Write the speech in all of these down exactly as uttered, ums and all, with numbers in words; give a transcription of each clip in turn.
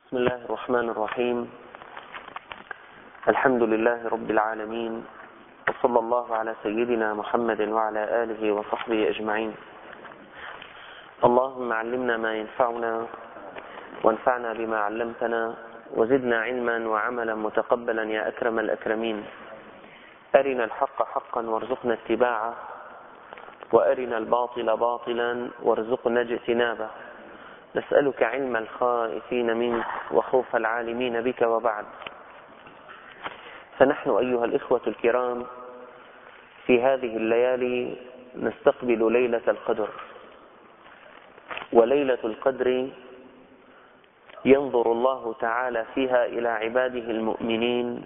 بسم الله الرحمن الرحيم. الحمد لله رب العالمين، وصلى الله على سيدنا محمد وعلى آله وصحبه أجمعين. اللهم علمنا ما ينفعنا وانفعنا بما علمتنا وزدنا علما وعملا متقبلا يا أكرم الأكرمين. أرنا الحق حقا وارزقنا اتباعه، وأرنا الباطل باطلا وارزقنا اجتنابه. نسألك علم الخائفين منك وخوف العالمين بك، وبعد. فنحن أيها الإخوة الكرام في هذه الليالي نستقبل ليلة القدر، وليلة القدر ينظر الله تعالى فيها إلى عباده المؤمنين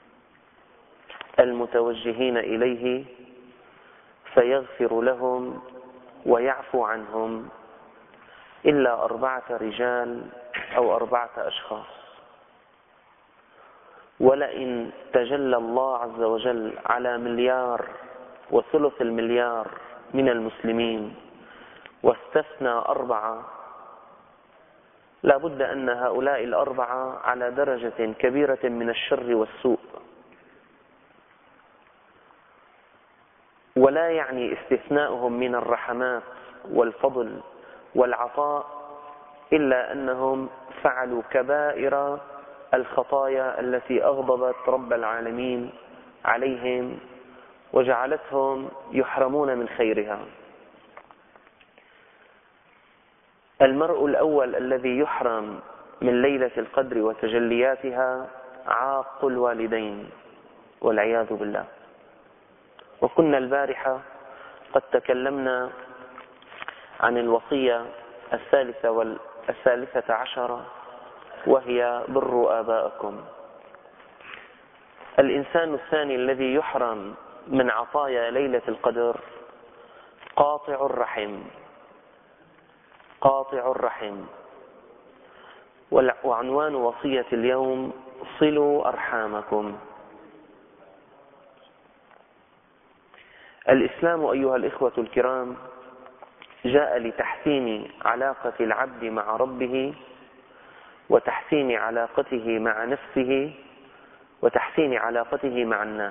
المتوجهين إليه فيغفر لهم ويعفو عنهم إلا أربعة رجال أو أربعة أشخاص. ولئن تجلى الله عز وجل على مليار وثلث المليار من المسلمين واستثنى أربعة، لا بد أن هؤلاء الأربعة على درجة كبيرة من الشر والسوء. ولا يعني استثناؤهم من الرحمات والفضل والعطاء إلا أنهم فعلوا كبائر الخطايا التي أغضبت رب العالمين عليهم وجعلتهم يحرمون من خيرها. المرء الأول الذي يحرم من ليلة القدر وتجلياتها عاق الوالدين والعياذ بالله. وكنا البارحة قد تكلمنا عن الوصية الثالثة والثالثة عشرة، وهي بر آبائكم. الإنسان الثاني الذي يحرم من عطايا ليلة القدر قاطع الرحم. قاطع الرحم. وعنوان وصية اليوم: صلوا أرحامكم. الإسلام أيها الإخوة الكرام جاء لتحسين علاقة العبد مع ربه، وتحسين علاقته مع نفسه، وتحسين علاقته مع الناس.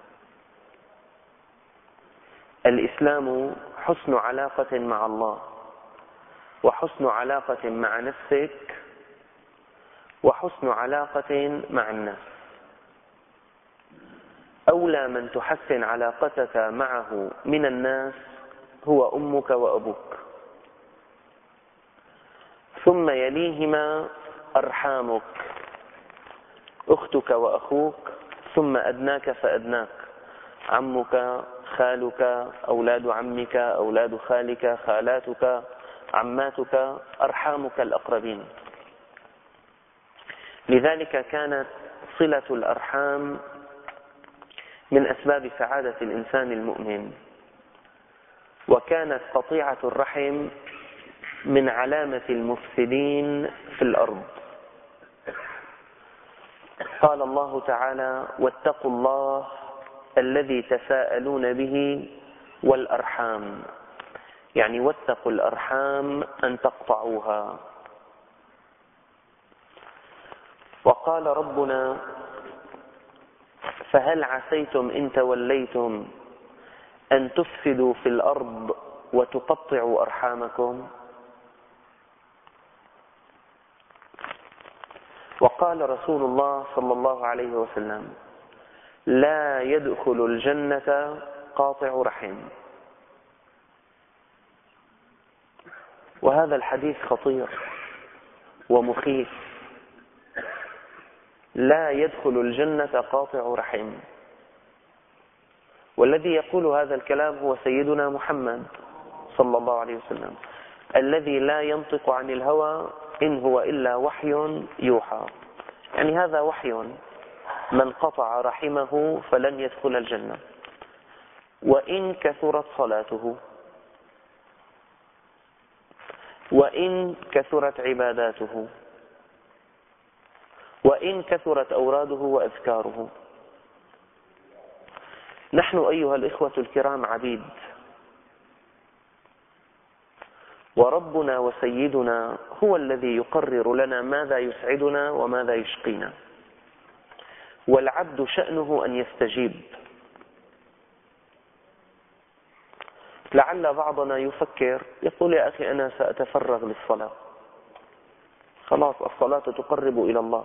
الإسلام حسن علاقة مع الله، وحسن علاقة مع نفسك، وحسن علاقة مع الناس. أولى من تحسن علاقتك معه من الناس هو أمك وأبوك، ثم يليهما أرحامك، أختك وأخوك، ثم أدناك فأدناك، عمك، خالك، أولاد عمك، أولاد خالك، خالاتك، عماتك، أرحامك الأقربين. لذلك كانت صلة الأرحام من أسباب سعادة الإنسان المؤمن، وكانت قطيعة الرحم من علامة المفسدين في الأرض. قال الله تعالى: واتقوا الله الذي تساءلون به والأرحام، يعني واتقوا الأرحام أن تقطعوها. وقال ربنا: فهل عسيتم إن توليتم أن تفسدوا في الأرض وتقطعوا أرحامكم. وقال رسول الله صلى الله عليه وسلم: لا يدخل الجنة قاطع رحم. وهذا الحديث خطير ومخيف. لا يدخل الجنة قاطع رحم. والذي يقول هذا الكلام هو سيدنا محمد صلى الله عليه وسلم، الذي لا ينطق عن الهوى إن هو إلا وحي يوحى. يعني هذا وحي: من قطع رحمه فلن يدخل الجنة، وإن كثرت صلاته، وإن كثرت عباداته، وإن كثرت أوراده وأذكاره. نحن أيها الإخوة الكرام عبيد، وربنا وسيدنا هو الذي يقرر لنا ماذا يسعدنا وماذا يشقينا، والعبد شأنه أن يستجيب. لعل بعضنا يفكر يقول يا أخي أنا سأتفرغ للصلاة، خلاص الصلاة تقرب إلى الله.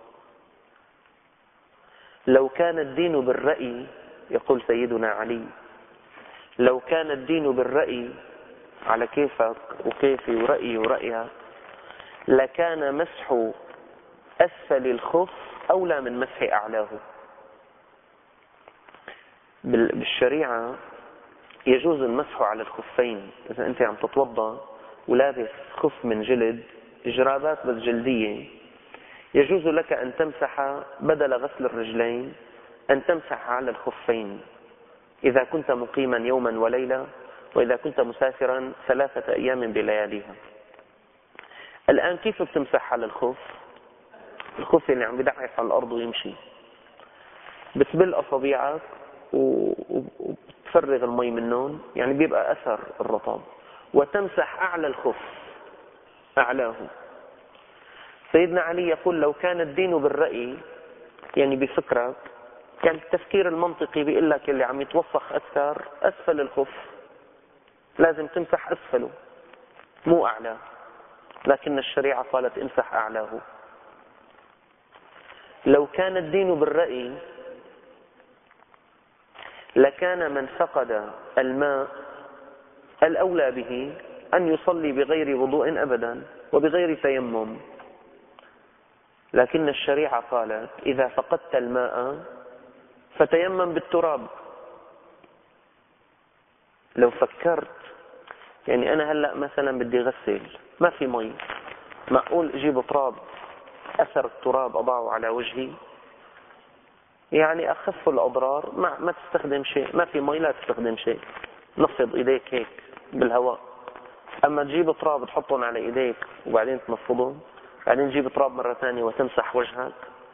لو كان الدين بالرأي، يقول سيدنا علي، لو كان الدين بالرأي على كيفك وكيفي ورأيي ورأيها لكان مسح أسفل الخف أولى من مسح أعلاه. بالشريعة يجوز المسح على الخفين. إذا أنت عم تتوضأ ولابس خف من جلد، جرابات بس جلدية، يجوز لك أن تمسح بدل غسل الرجلين أن تمسح على الخفين إذا كنت مقيما يوما وليلة، وإذا كنت مسافرا ثلاثة أيام بلياليها. الآن كيف بتمسح على الخف؟ الخف اللي عم بدعس على الأرض ويمشي، بتبل أصابيعك وبتفرغ المي منهم، يعني بيبقى أثر الرطب، وتمسح أعلى الخف أعلاه. سيدنا علي يقول لو كان الدين بالرأي، يعني بفكرك، كان التفكير المنطقي بيقول لك اللي عم يتوسخ أكثر أسفل الخف لازم تمسح أسفله مو أعلاه، لكن الشريعة قالت امسح أعلاه. لو كان الدين بالرأي لكان من فقد الماء الأولى به أن يصلي بغير وضوء أبدا وبغير تيمم، لكن الشريعة قالت إذا فقدت الماء فتيمم بالتراب. لو فكرت يعني أنا هلأ مثلا بدي غسل ما في مي، معقول أجيب تراب أثر التراب أضعه على وجهي؟ يعني أخف الأضرار، ما, ما تستخدم شيء، ما في مي لا تستخدم شيء، نفض إيديك هيك بالهواء. أما تجيب تراب تحطهم على إيديك وبعدين تنفضهم، بعدين تجيب تراب مرة ثانية وتمسح وجهك.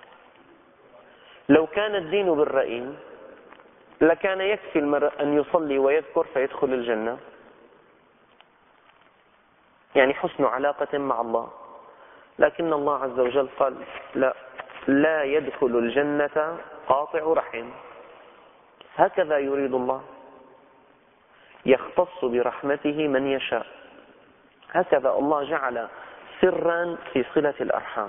لو كان الدين بالرأي لكان يكفي المرء أن يصلي ويذكر فيدخل الجنة، يعني حسن علاقة مع الله. لكن الله عز وجل قال لا، لا يدخل الجنة قاطع رحم. هكذا يريد الله، يختص برحمته من يشاء. هكذا الله جعل سرا في صلة الأرحام.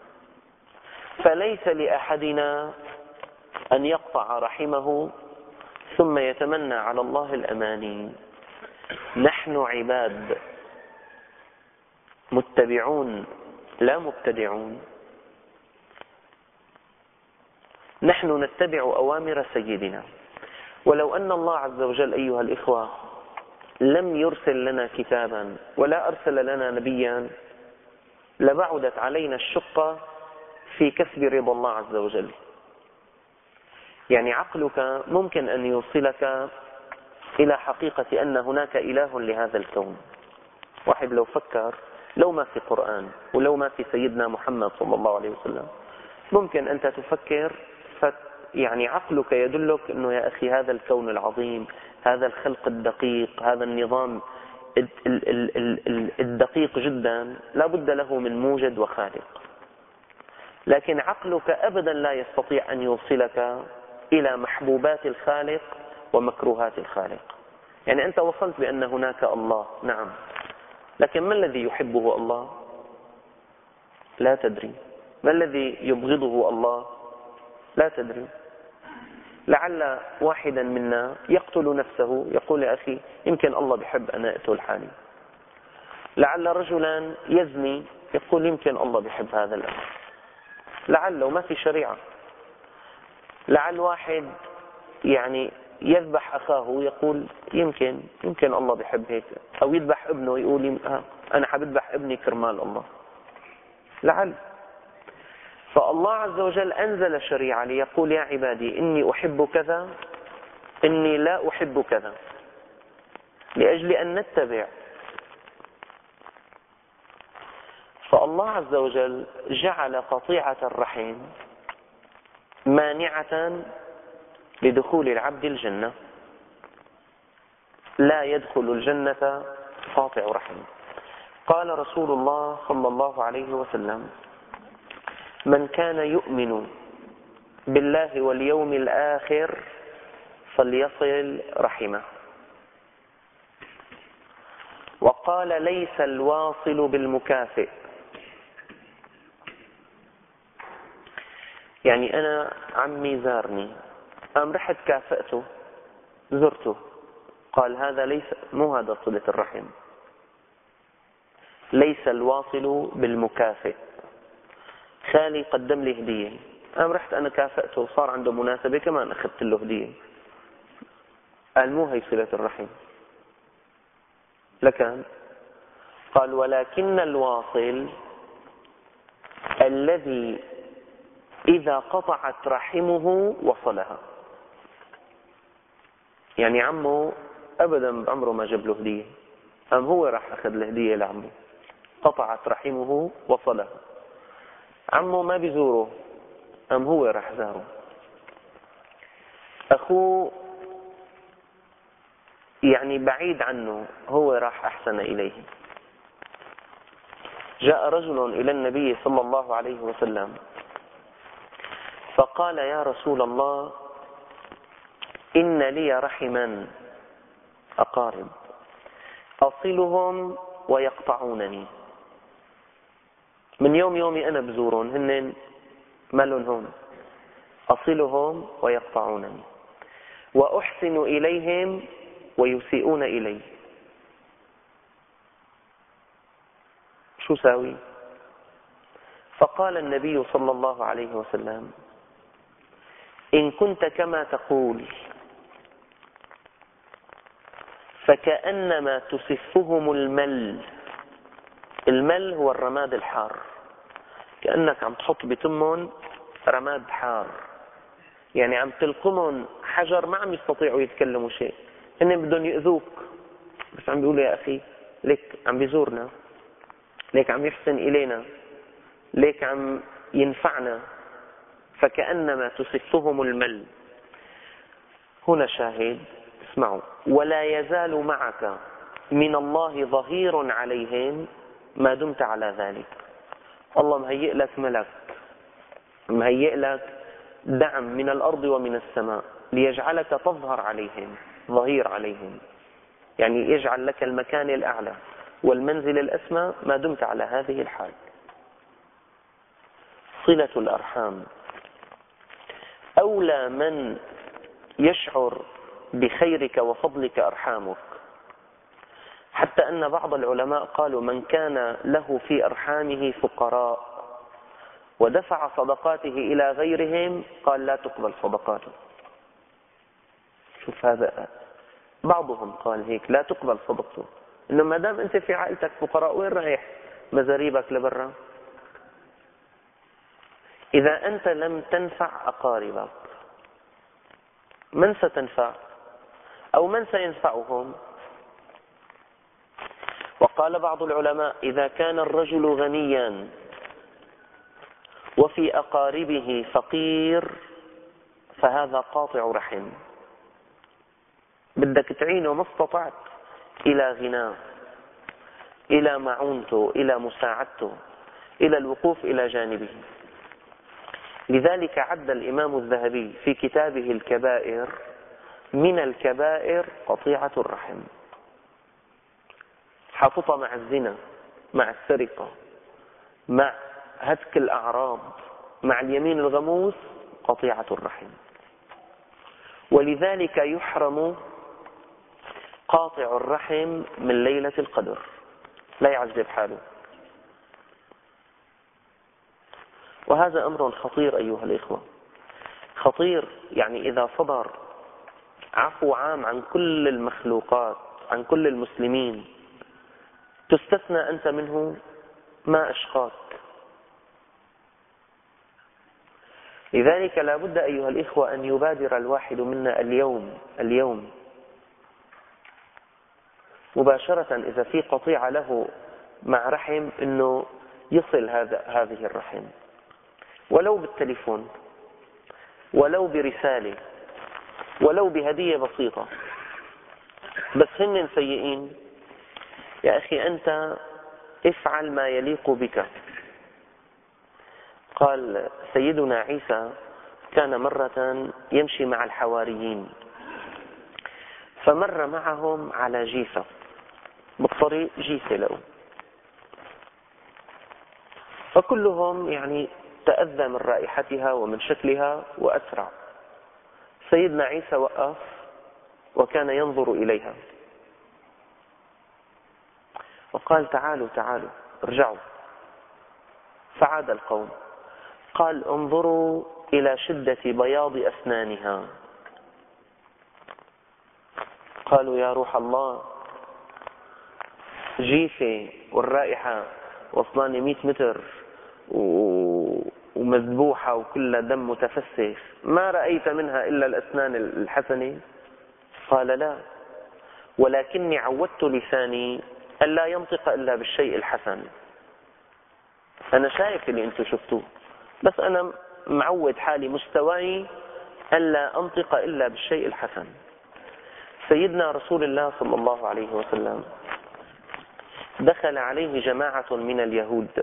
فليس لأحدنا أن يقطع رحمه ثم يتمنى على الله الأماني. نحن عباد متبعون لا مبتدعون، نحن نتبع أوامر سيدنا. ولو أن الله عز وجل أيها الإخوة لم يرسل لنا كتابا ولا أرسل لنا نبيا لبعدت علينا الشقة في كسب رضا الله عز وجل. يعني عقلك ممكن أن يوصلك إلى حقيقة أن هناك إله لهذا الكون. واحد لو فكر، لو ما في قرآن ولو ما في سيدنا محمد صلى الله عليه وسلم، ممكن أنت تفكر فت يعني عقلك يدلك أنه يا أخي هذا الكون العظيم، هذا الخلق الدقيق، هذا النظام الدقيق جدا لا بد له من موجد وخالق. لكن عقلك أبدا لا يستطيع أن يوصلك إلى محبوبات الخالق ومكروهات الخالق. يعني أنت وصلت بأن هناك الله، نعم، لكن ما الذي يحبه الله؟ لا تدري. ما الذي يبغضه الله؟ لا تدري. لعل واحدا منا يقتل نفسه يقول يا أخي يمكن الله بحب أن أقتل حالي. لعل رجلا يزني يقول يمكن الله بحب هذا الأمر. لعله ما في شريعة. لعل واحد يعني يذبح أخاه يقول يمكن يمكن الله بحب هيك، أو يذبح ابنه يقول أنا حبذبح ابني كرمال الله. لعل. فالله عز وجل أنزل شريعة ليقول يا عبادي إني أحب كذا، إني لا أحب كذا، لأجل أن نتبع. فالله عز وجل جعل قطيعة الرحم مانعة لدخول العبد الجنة. لا يدخل الجنة قاطع رحم. قال رسول الله صلى الله عليه وسلم: من كان يؤمن بالله واليوم الآخر فليصل رحمه. وقال: ليس الواصل بالمكافئ. يعني أنا عمي زارني، قام رحت كافئته، زرته، قال هذا ليس، مو هذا صلة الرحم. ليس الواصل بالمكافئ. خالي قدم لي هدية، قام رحت أنا كافئته، صار عنده مناسبة كمان أخذت له هدية، قال مو هي صلة الرحم. لكن قال: ولكن الواصل الذي إذا قطعت رحمه وصلها. يعني عمه أبدا بعمره ما جاب له هدية، أم هو راح أخذ الهدية لعمه، قطعت رحمه وصلها. عمه ما بيزوره، أم هو راح زاره. أخوه يعني بعيد عنه، هو راح أحسن إليه. جاء رجل إلى النبي صلى الله عليه وسلم فقال: يا رسول الله، إن لي رحما أقارب أصلهم ويقطعونني. من يوم يومي أنا بزورهم، هن مالهم هون، أصلهم ويقطعونني، وأحسن إليهم ويسيئون إلي. شو ساوي؟ فقال النبي صلى الله عليه وسلم: إن كنت كما تقول فكأنما تسفهم المل. المل هو الرماد الحار، كأنك عم تحط بتمهم رماد حار، يعني عم تلقمهم حجر، ما عم يستطيعوا يتكلموا شيء، هن بدهم يؤذوك، بس عم بيقولوا يا أخي ليك عم بيزورنا، ليك عم يحسن إلينا، ليك عم ينفعنا. فكأنما تسفهم المل. هنا شاهد، اسمعوا: ولا يزال معك من الله ظهير عليهم ما دمت على ذلك. الله مهيئ لك ملك، مهيئ لك دعم من الأرض ومن السماء ليجعلك تظهر عليهم، ظهير عليهم، يعني يجعل لك المكان الأعلى والمنزل الأسمى ما دمت على هذه الحال. صلة الأرحام. أولى من يشعر بخيرك وفضلك أرحامك، حتى أن بعض العلماء قالوا: من كان له في أرحامه فقراء ودفع صدقاته إلى غيرهم قال لا تقبل صدقاته. شوف هذا، بعضهم قال هيك لا تقبل صدقته، إنه ما دام أنت في عائلتك فقراء وين رايح مزاريبك لبرا؟ إذا أنت لم تنفع أقاربك من ستنفع أو من سينفعهم؟ وقال بعض العلماء: إذا كان الرجل غنيا وفي أقاربه فقير فهذا قاطع رحم، بدك تعينه ما استطعت إلى غناه، إلى معونته، إلى مساعدته، إلى الوقوف إلى جانبه. لذلك عد الإمام الذهبي في كتابه الكبائر: من الكبائر قطيعة الرحم. حاططة مع الزنا، مع السرقة، مع هتك الأعراض، مع اليمين الغموس، قطيعة الرحم. ولذلك يحرم قاطع الرحم من ليلة القدر، لا يعذب حاله. وهذا أمر خطير أيها الإخوة، خطير. يعني إذا صدر عفو عام عن كل المخلوقات، عن كل المسلمين، تستثنى أنت منه، ما أشقاك. لذلك لا بد أيها الإخوة أن يبادر الواحد منا اليوم اليوم مباشرة إذا في قطيعة له مع رحم أنه يصل هذا هذه الرحم، ولو بالتليفون، ولو برسالة، ولو بهدية بسيطة. بس هن سيئين، يا أخي أنت افعل ما يليق بك. قال سيدنا عيسى كان مرة يمشي مع الحواريين، فمر معهم على جيفة بالطريق، جيفة لقوا، فكلهم يعني تأذى من رائحتها ومن شكلها وأسرع. سيدنا عيسى وقف وكان ينظر إليها وقال تعالوا تعالوا ارجعوا. فعاد القوم، قال انظروا إلى شدة بياض أسنانها. قالوا يا روح الله، جيفة والرائحة وصلاني مئة متر ومذبوحة وكلها دم متفسخ، ما رأيت منها إلا الأسنان الحسنة؟ قال لا، ولكني عودت لساني ألا ينطق إلا بالشيء الحسن. أنا شايف اللي أنتم شفتوه، بس أنا معود حالي مستواي ألا أنطق إلا بالشيء الحسن. سيدنا رسول الله صلى الله عليه وسلم دخل عليه جماعة من اليهود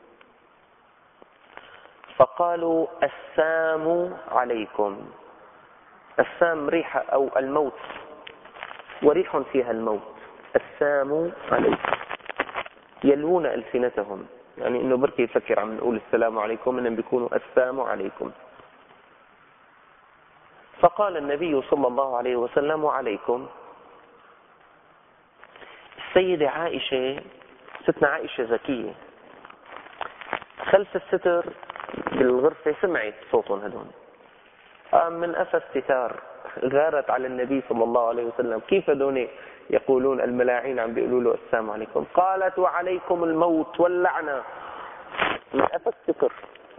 فقالوا السام عليكم. السام ريحة أو الموت، وريح فيها الموت. السام عليكم، يلوون ألسنتهم، يعني إنه بركي يفكر عم نقول السلام عليكم إنهم بيكونوا السام عليكم. فقال النبي صلى الله عليه وسلم وعليكم. السيدة عائشة، ستنا عائشة ذكية، خلف الستر بالغرفة سمعت صوتهم هدول، قام من أفى استثار، غارت على النبي صلى الله عليه وسلم، كيف هدول يقولون الملاعين عم بيقولوا له السلام عليكم؟ قالت وعليكم الموت واللعنة، من أفى الستر.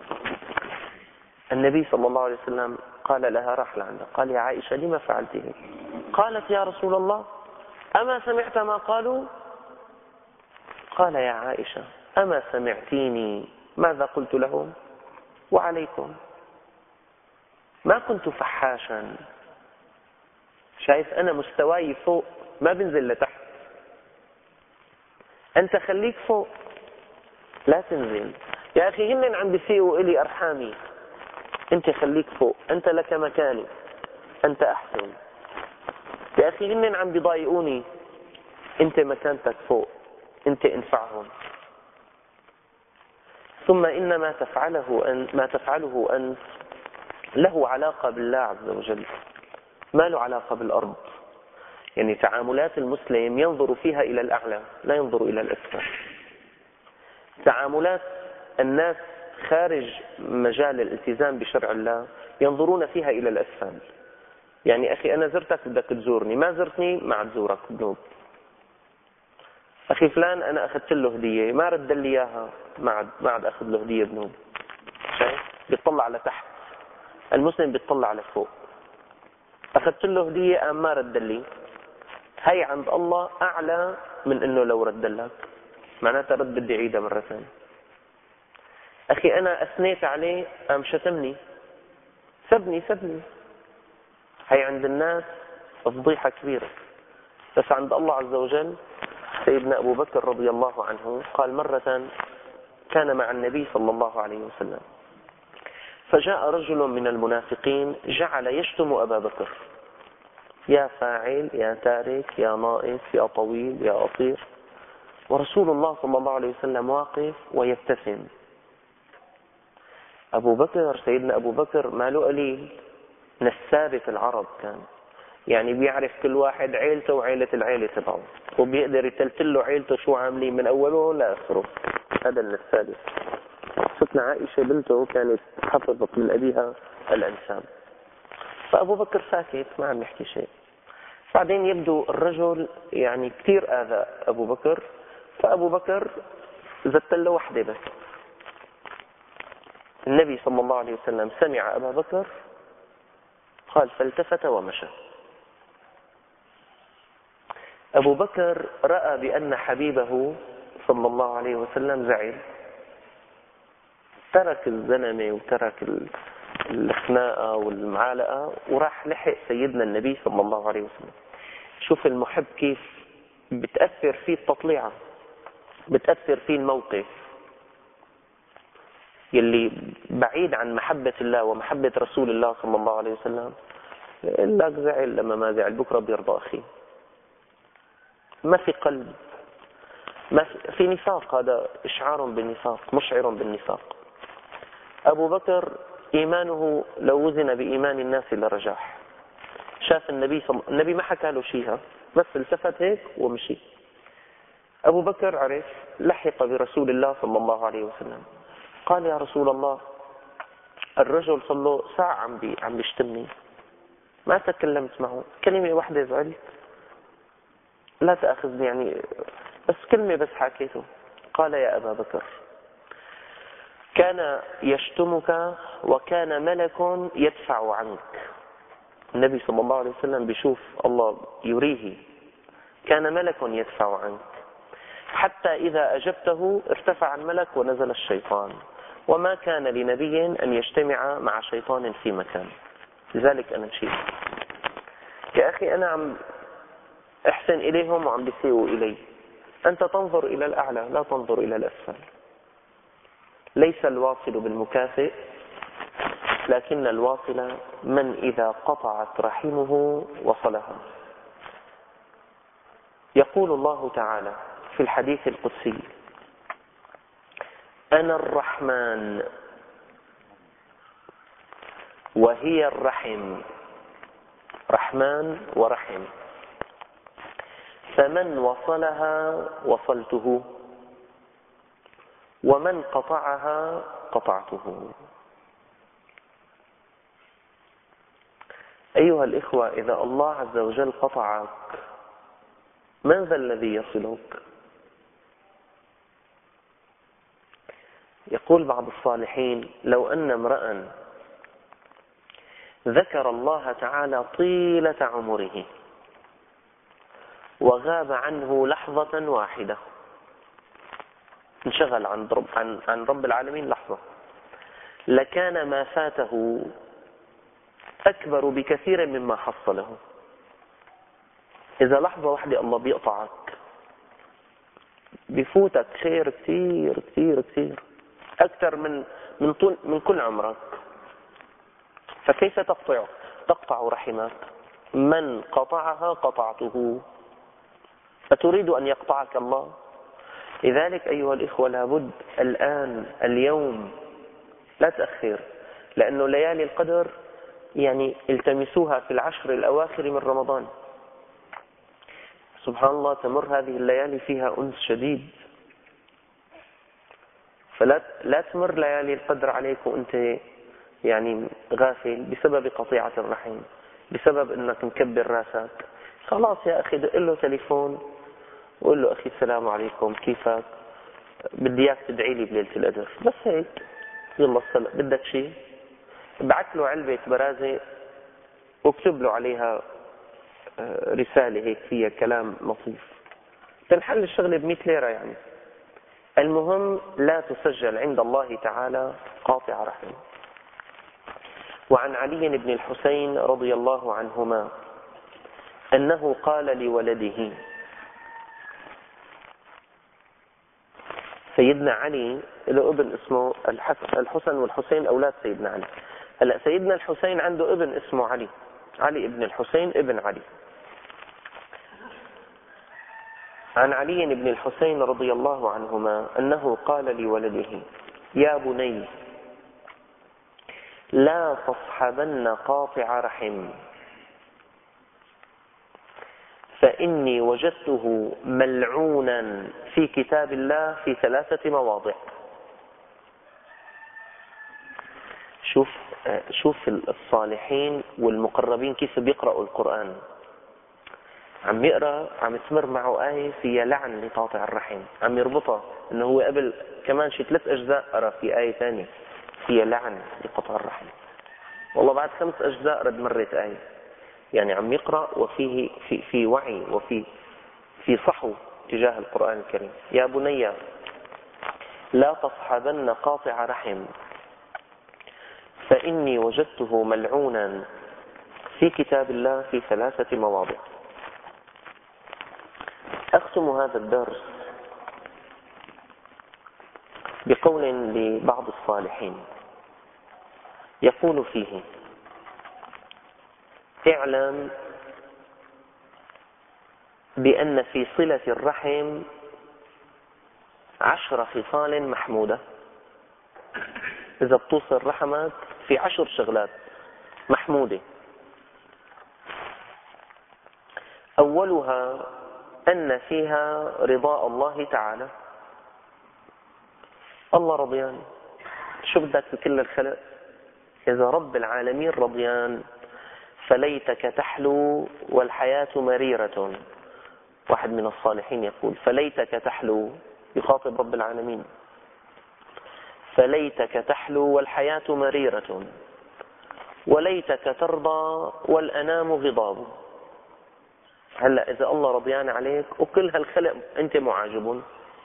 النبي صلى الله عليه وسلم قال لها، راح لعندها، قال يا عائشة لما فعلت هيك؟ قالت يا رسول الله أما سمعت ما قالوا؟ قال يا عائشة أما سمعتيني ماذا قلت لهم؟ وعليكم. ما كنت فحاشا، شايف أنا مستواي فوق ما بنزل لتحت، أنت خليك فوق لا تنزل. يا أخي هن عم بيسيئوا إلي أرحامي، أنت خليك فوق، أنت لك مكاني، أنت أحسن. يا أخي هن عم بيضايقوني، أنت مكانتك فوق، أنت انفعهم. ثم إن ما تفعله أن ما تفعله أنت له علاقة بالله عز وجل، ما له علاقة بالأرض. يعني تعاملات المسلم ينظر فيها إلى الأعلى لا ينظر إلى الأسفل. تعاملات الناس خارج مجال الالتزام بشرع الله ينظرون فيها إلى الأسفل. يعني أخي أنا زرتك بدك تزورني، ما زرتني ما عاد زورك بنوب. أخي فلان أنا أخذت له هدية ما رد لي إياها، ما عاد ما عاد أخذ له هدية بنوب. شايف؟ بيطلع على تحت، المسلم بيطلع على فوق. أخذت له هدية أم ما رد لي، هي عند الله أعلى من إنه لو رد لك، معناتها رد بدي عيدها مرة ثانية. أخي أنا أثنيت عليه أم شتمني، سبني سبني، هي عند الناس فضيحة كبيرة، بس عند الله عز وجل. سيدنا أبو بكر رضي الله عنه قال مرة كان مع النبي صلى الله عليه وسلم، فجاء رجل من المنافقين جعل يشتم أبا بكر، يا فاعل يا تارك يا ناقص يا طويل يا قصير، ورسول الله صلى الله عليه وسلم واقف ويبتسم. أبو بكر سيدنا أبو بكر ما له قليل، نسابة العرب كان، يعني بيعرف كل واحد عيلته وعيلة العيلة تبعه، وبيقدر يتلتله عيلته شو عاملين من أوله لآخره. هذا النسابة. ستنا عائشة بنته كانت حفظت من أبيها الأنساب، فأبو بكر ساكت ما عم يحكي شيء. بعدين يبدو الرجل يعني كثير آذى أبو بكر، فأبو بكر زت له وحده بس. النبي صلى الله عليه وسلم سمع أبا بكر قال فالتفت ومشى. أبو بكر رأى بأن حبيبه صلى الله عليه وسلم زعل، ترك الزلمة وترك الخناقة والمعالقة وراح لحق سيدنا النبي صلى الله عليه وسلم. شوف المحب كيف بتأثر فيه التطليعة. بتأثر فيه الموقف، يلي بعيد عن محبة الله ومحبة رسول الله صلى الله عليه وسلم، يقول لك زعل لما ما زعل بكرة بيرضى أخي. ما في قلب، ما في, في نفاق، هذا إشعار بالنفاق، مشعر بالنفاق. أبو بكر إيمانه لو وزن بإيمان الناس لرجاح. شاف النبي صل... النبي ما حكى له شيء، بس التفت هيك ومشي. أبو بكر عرف، لحق برسول الله صلى الله عليه وسلم، قال يا رسول الله الرجل صلى له ساعة عم بي عم بيشتمني، ما تكلمت معه كلمة واحدة، زعلت، لا تأخذني يعني، بس كلمة بس حكيته. قال يا أبا بكر كان يشتمك وكان ملك يدفع عنك. النبي صلى الله عليه وسلم بيشوف الله يريه، كان ملك يدفع عنك، حتى إذا أجبته ارتفع الملك ونزل الشيطان، وما كان لنبي أن يجتمع مع شيطان في مكان، لذلك أنا مشيت. يا أخي أنا عم أحسن إليهم وعم بيسيئوا إلي، أنت تنظر إلى الأعلى لا تنظر إلى الأسفل. ليس الواصل بالمكافئ، لكن الواصل من إذا قطعت رحمه وصلها. يقول الله تعالى في الحديث القدسي أنا الرحمن وهي الرحم، رحمن ورحم، فمن وصلها وصلته ومن قطعها قطعته. أيها الإخوة، إذا الله عز وجل قطعك من ذا الذي يصلك؟ يقول بعض الصالحين لو أن امرأ ذكر الله تعالى طيلة عمره وغاب عنه لحظة واحدة، انشغل عن رب, عن, عن رب العالمين لحظة، لكان ما فاته أكبر بكثير مما حصله. إذا لحظة واحدة الله بيقطعك بفوتك خير كثير كثير كثير أكثر من من طول من كل عمرك. فكيف تقطع تقطع رحمك؟ من قطعها قطعته. فتريد أن يقطعك الله؟ لذلك أيها الإخوة لابد الآن اليوم لا تأخر، لأنه ليالي القدر يعني التمسوها في العشر الأواخر من رمضان. سبحان الله تمر هذه الليالي فيها أنس شديد، فلا لا تمر ليالي القدر عليك وأنت يعني غافل بسبب قطيعة الرحم، بسبب أنك مكبر راسك. خلاص يا أخي دق له تليفون وقول له أخي السلام عليكم كيفك، بدي إياك تدعي لي بليلة القدر، بس هيك يلا السلام. بدك شيء ابعث له علبة برازة واكتب له عليها رسالة هيك فيها كلام لطيف، تنحل الشغلة بمئة ليرة يعني. المهم لا تسجل عند الله تعالى قاطع رحم. وعن علي بن الحسين رضي الله عنهما أنه قال لولده، سيدنا علي له ابن اسمه الحسن والحسين أولاد سيدنا علي. هلا سيدنا الحسين عنده ابن اسمه علي، علي ابن الحسين ابن علي. عن علي بن الحسين رضي الله عنهما أنه قال لولده يا بني لا تصحبن قاطع رحم فإني وجدته ملعونا في كتاب الله في ثلاثة مواضع. شوف شوف الصالحين والمقربين كيف بيقرأوا القرآن. عم يقرأ عم تمر معه آية فيها لعن لقاطع الرحم، عم يربطها انه هو قبل كمان شي ثلاث اجزاء قرأ في آية ثانية فيها لعن لقاطع الرحم، والله بعد خمس اجزاء رد مرت آية. يعني عم يقرأ وفيه في في وعي وفي في صحو تجاه القرآن الكريم. يا بني لا تصحبن قاطع رحم فإني وجدته ملعونا في كتاب الله في ثلاثة مواضع. أختم هذا الدرس بقول لبعض الصالحين يقول فيه: اعلم بأن في صلة الرحم عشر خصال محمودة. إذا بتوصل رحمك في عشر شغلات محمودة. أولها أن فيها رضاء الله تعالى. الله رضيان، شو بدك بكل الخلق؟ إذا رب العالمين رضيان فليتك تحلو والحياة مريرة. واحد من الصالحين يقول: فليتك تحلو، يخاطب رب العالمين، فليتك تحلو والحياة مريرة، وليتك ترضى والأنام غضاب. هلأ إذا الله رضيان عليك وكل هالخلق أنت معاجب،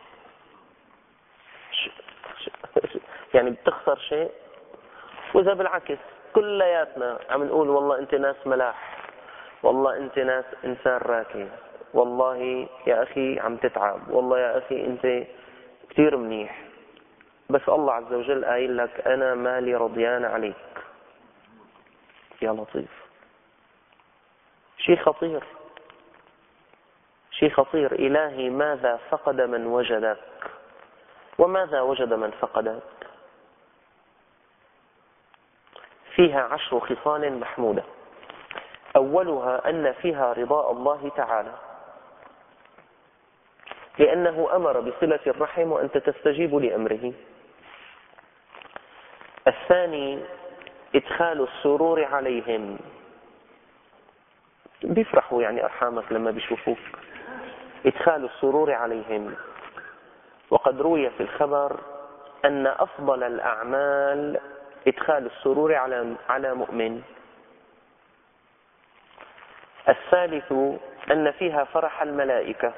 يعني بتخسر شيء؟ وإذا بالعكس كلياتنا عم نقول والله أنت ناس ملاح، والله أنت ناس إنسان راكي، والله يا أخي عم تتعب، والله يا أخي أنت كتير منيح، بس الله عز وجل قايل لك أنا مالي رضيان عليك. يا لطيف، شيء خطير، شيء خطير. إلهي ماذا فقد من وجدك وماذا وجد من فقدك؟ فيها عشر خصال محمودة. أولها أن فيها رضاء الله تعالى، لأنه أمر بصلة الرحم وأنت تستجيب لأمره. الثاني إدخال السرور عليهم، بيفرحوا يعني أرحامك لما بيشوفوك. إدخال السرور عليهم. وقد روي في الخبر أن أفضل الأعمال إدخال السرور على على مؤمن. الثالث أن فيها فرح الملائكة،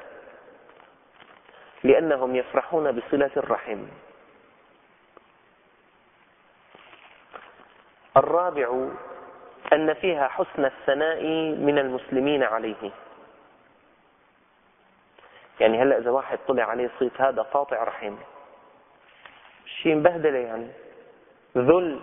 لأنهم يفرحون بصلة الرحم. الرابع أن فيها حسن الثناء من المسلمين عليه. يعني هلأ إذا واحد طلع عليه صيت هذا قاطع رحم، شيء مبهدله، يعني ذل.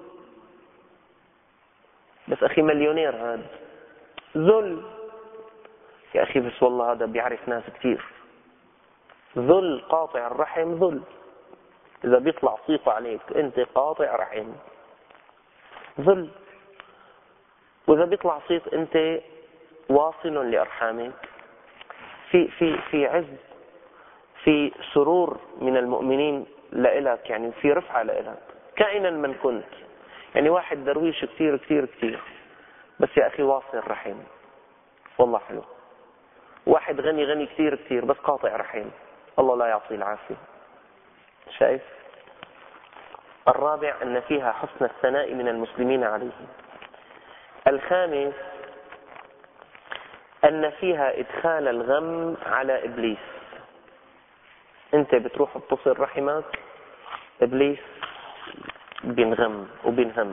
بس أخي مليونير هذا، ذل يا أخي، بس والله هذا بيعرف ناس كتير. ذل، قاطع الرحم ذل. إذا بيطلع صيته عليك أنت قاطع رحم، ذل. وإذا بيطلع صيت أنت واصل لأرحامك، في في في عز، في سرور من المؤمنين لإلك، يعني في رفعة لإلك كائنا من كنت. يعني واحد درويش كتير كتير كتير، بس يا أخي واصل رحم، والله حلو. واحد غني غني كتير كتير بس قاطع رحم، الله لا يعطيه العافية. شايف؟ الرابع أن فيها حسن الثناء من المسلمين عليه. الخامس أن فيها إدخال الغم على إبليس. أنت بتروح بتصل رحمك، إبليس بينغم وبينهم.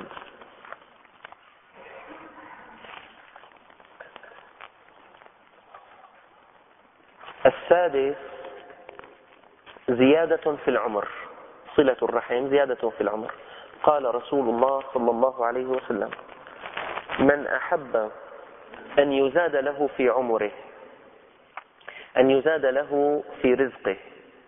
السادس زيادة في العمر. صلة الرحم زيادة في العمر. قال رسول الله صلى الله عليه وسلم: من أحب أن يزاد له في عمره، أن يزاد له في رزقه،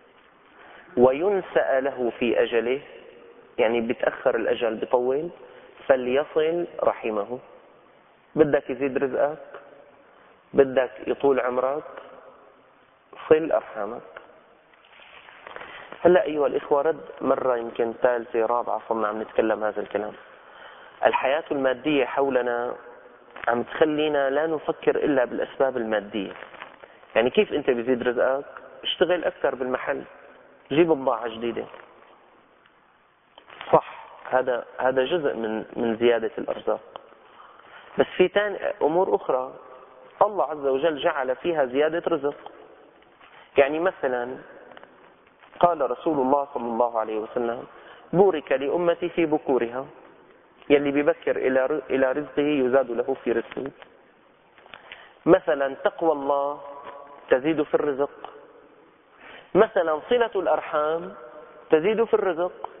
وينسأ له في أجله، يعني بتأخر الأجل بطول، فليصل رحمه. بدك يزيد رزقك، بدك يطول عمرك، صل أرحامك. هلأ أيها الإخوة، رد مرة يمكن ثالثة رابعة صرنا عم نتكلم هذا الكلام. الحياة المادية حولنا عم تخلينا لا نفكر إلا بالأسباب المادية. يعني كيف أنت بيزيد رزقك؟ اشتغل أكثر بالمحل، جيب بضاعة جديدة. صح، هذا هذا جزء من من زيادة الأرزاق. بس في تاني أمور أخرى الله عز وجل جعل فيها زيادة رزق. يعني مثلا قال رسول الله صلى الله عليه وسلم: بورك لأمتي في بكورها. يلي بيبكر إلى إلى رزقه يزاد له في رزقه. مثلا تقوى الله تزيد في الرزق. مثلا صلة الأرحام تزيد في الرزق.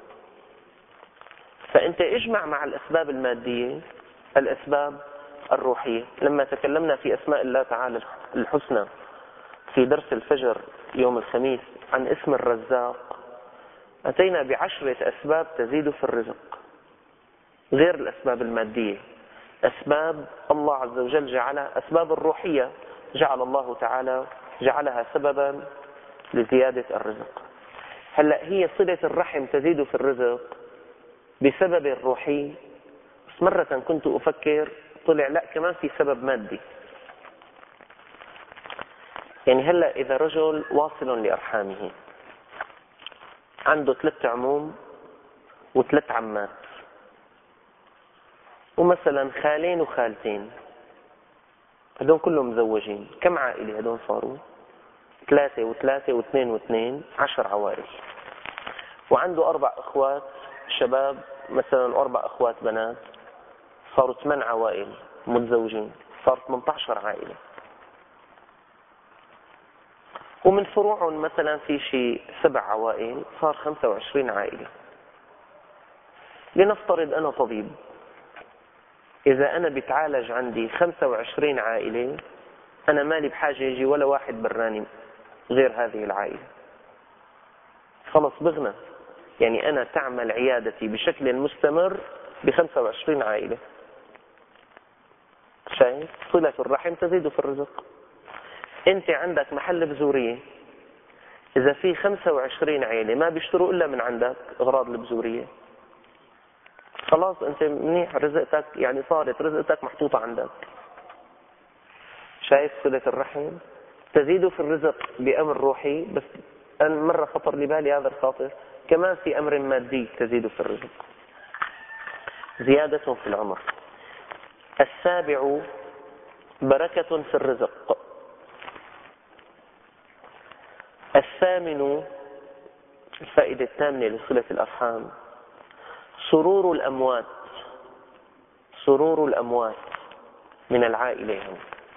فأنت اجمع مع الأسباب المادية الأسباب الروحية. لما تكلمنا في أسماء الله تعالى الحسنى في درس الفجر يوم الخميس عن اسم الرزاق، أتينا بعشرة أسباب تزيد في الرزق غير الأسباب المادية. أسباب الله عز وجل جعلها أسباب الروحية، جعل الله تعالى جعلها سببا لزيادة الرزق. هلأ هي صلة الرحم تزيد في الرزق بسبب روحي، بس مرة كنت أفكر طلع لا كمان في سبب مادي. يعني هلأ إذا رجل واصل لأرحامه عنده ثلاث عموم وثلاث عمات ومثلا خالين وخالتين، هدول كلهم مزوجين، كم عائلة هدول صاروا؟ ثلاثة وثلاثة واثنين واثنين، عشر عوائل. وعنده أربع أخوات شباب مثلا، أربع أخوات بنات، صاروا ثمان عوائل متزوجين، صار ثمانية عشر عائلة. ومن فروعهم مثلا في شيء سبع عوائل، صار خمسة وعشرين عائلة. لنفترض أنا طبيب، إذا أنا بتعالج عندي خمسة وعشرين عائلة، أنا مالي بحاجة يجي ولا واحد براني غير هذه العائلة، خلص بغنى. يعني أنا تعمل عيادتي بشكل مستمر بخمسة وعشرين عائلة. شايف؟ صلة الرحم تزيد في الرزق. أنت عندك محل بزورية، إذا في خمسة وعشرين عائلة ما بيشتروا إلا من عندك أغراض البزورية، خلاص أنت منيح، رزقتك يعني صارت رزقتك محطوطة عندك. شايف صلة الرحم تزيد في الرزق بأمر روحي، بس أنا مرة خطر لبالي هذا الخاطر كمان في أمر مادي تزيد في الرزق، زيادة في العمر. السابع بركة في الرزق. الثامن الفائدة الثامنة لصلة الأرحام سرور الأموات. سرور الأموات من العائلة هم.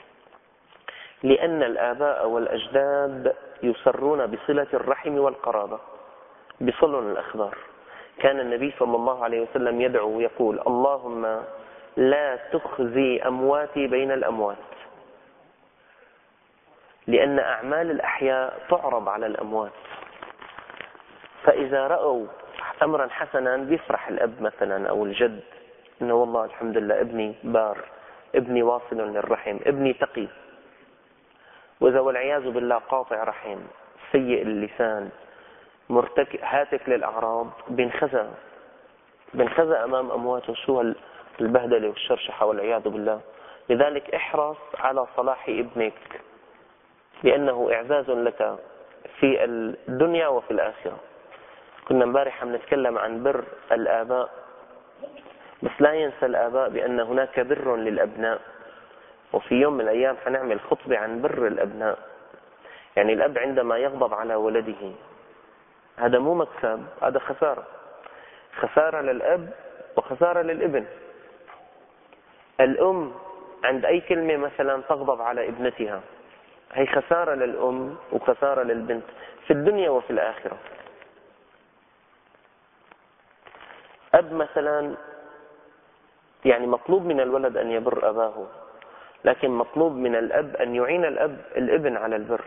لأن الآباء والأجداد يسرون بصلة الرحم والقرابة، بصلن الأخبار. كان النبي صلى الله عليه وسلم يدعو ويقول: اللهم لا تخزي أمواتي بين الأموات، لأن أعمال الأحياء تعرض على الأموات. فإذا رأوا أمرا حسنا بيفرح الأب مثلا أو الجد، إنه والله الحمد لله ابني بار، ابني واصل للرحم، ابني تقي. وإذا والعياذ بالله قاطع رحم، سيء اللسان، مرتكب هاتك للأعراض، بنخزى بنخزى أمام أمواته. شو البهدلة والشرشحة والعياذ بالله. لذلك احرص على صلاح ابنك، لأنه إعزاز لك في الدنيا وفي الآخرة. كنا امبارح عم نتكلم عن بر الآباء، بس لا ينسى الآباء بأن هناك بر للأبناء. وفي يوم من الأيام حنعمل خطبة عن بر الأبناء. يعني الأب عندما يغضب على ولده هذا مو مكسب، هذا خسارة. خسارة للأب وخسارة للابن. الأم عند أي كلمة مثلا تغضب على ابنتها، هي خسارة للأم وخسارة للبنت في الدنيا وفي الآخرة. أب مثلا يعني مطلوب من الولد أن يبر أباه، لكن مطلوب من الأب أن يعين الأب الابن على البر.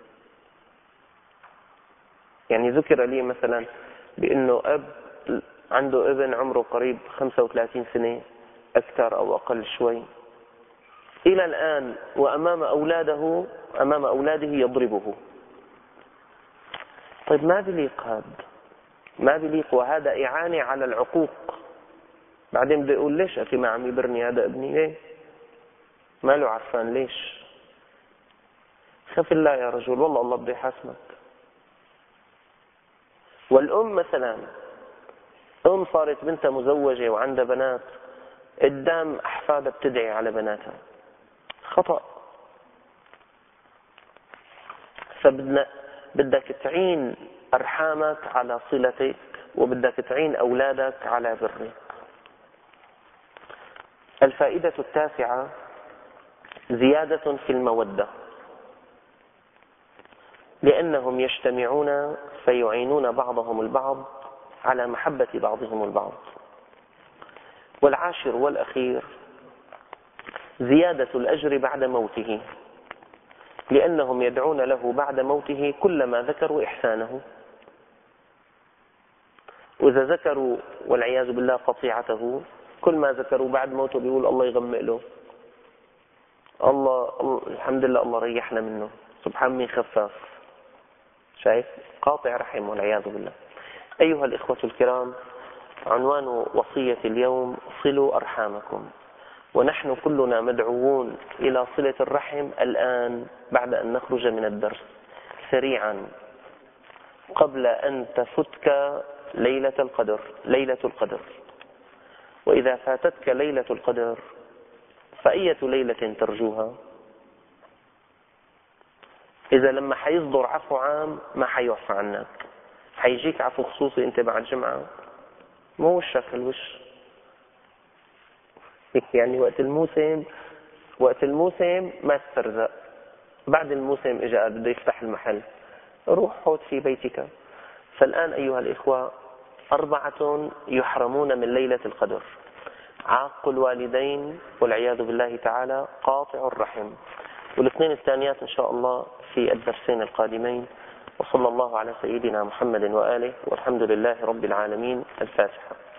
يعني ذكر لي مثلا بأنه أب عنده ابن عمره قريب خمسة وثلاثين سنة أكثر أو أقل شوي، إلى الآن وأمام أولاده أمام أولاده يضربه. طيب ما بليق هذا، ما بليق، وهذا إعانة على العقوق. بعدين بده يقول ليش أخي ما عم يبرني هذا ابني؟ ليه؟ ما له عرفان ليش؟ خف الله يا رجل، والله الله بده يحاسبك. والأم مثلا، أم صارت بنتها مزوجة وعندها بنات، قدام أحفادها بتدعي على بناتها، خطأ. فبدنا بدك تعين أرحامك على صلتك، وبدك تعين أولادك على برك. الفائدة التاسعة زيادة في المودة. لأنهم يجتمعون فيعينون بعضهم البعض على محبة بعضهم البعض. والعاشر والأخير زيادة الأجر بعد موته، لأنهم يدعون له بعد موته كلما ذكروا إحسانه. وإذا ذكروا والعياذ بالله قطيعته، كل ما ذكروا بعد موته بيقول الله يغمق له، الله, الله الحمد لله الله ريحنا منه، سبحان مين خفاف. شايف؟ قاطع رحم والعياذ بالله. أيها الإخوة الكرام، عنوان وصية اليوم: صلوا أرحامكم. ونحن كلنا مدعوون إلى صلة الرحم الآن بعد أن نخرج من الدرس سريعا قبل أن تفتك ليلة القدر ليلة القدر. وإذا فاتتك ليلة القدر فأية ليلة ترجوها؟ إذا لما حيصدر عفو عام ما حيعفى عنك، حيجيك عفو خصوصي أنت بعد جمعة، مو وشك الوش. يعني وقت الموسم وقت الموسم ما تسترزق، بعد الموسم إجا بده يفتح المحل، روح حوت في بيتك. فالآن أيها الإخوة، أربعة يحرمون من ليلة القدر: عاق الوالدين والعياذ بالله تعالى، قاطع الرحم. والاثنين الثانيات إن شاء الله في الدرسين القادمين. وصلى الله على سيدنا محمد وآله، والحمد لله رب العالمين. الفاتحة.